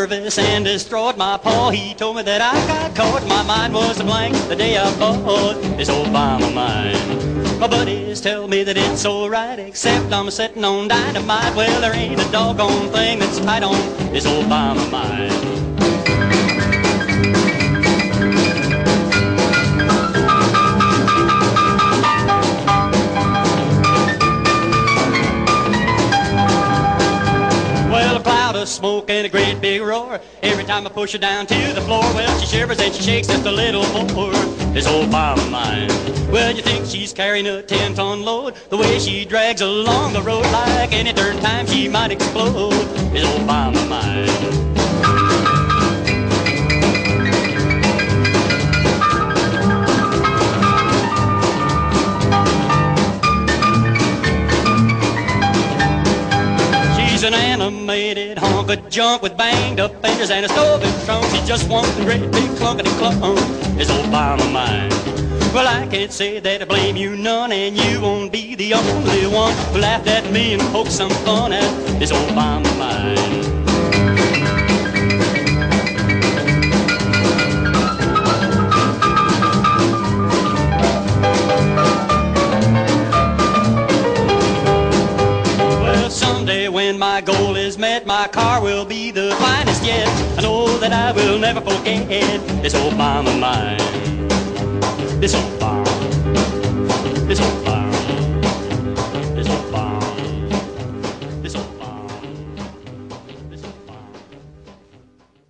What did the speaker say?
nervous and distraught. My pa, he told me that I got caught. My mind was a blank the day I bought this Obama mine. My buddies tell me that it's alright, except I'm sitting on dynamite. Well, there ain't a doggone thing that's tight on this Obama mine. Smoke and a great big roar. Every time I push her down to the floor, well, she shivers and she shakes just a little more. This Obama mine. Well, you think she's carrying a 10-ton load? The way she drags along the road, like any third time she might explode. This Obama mine. She's an animated hunk of junk with banged up fenders and a stolen trunk. She's just one great big clunkety clunk. This Obama mine. Well, I can't say that I blame you none, and you won't be the only one who laughed at me and poked some fun at this Obama mine. When my goal is met, my car will be the finest yet. I know that I will never forget this Obama mine. This